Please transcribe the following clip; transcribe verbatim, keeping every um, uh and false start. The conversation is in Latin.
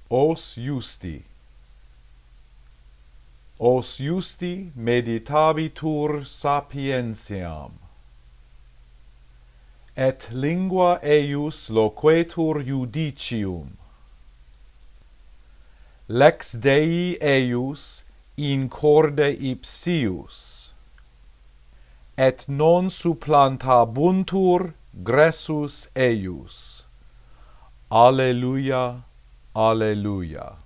Os justi. Os justi meditabitur sapientiam. Et lingua eius loquetur judicium. Lex Dei eius in corde ipsius. Et non supplantabuntur gressus eius. Alleluia, alleluia.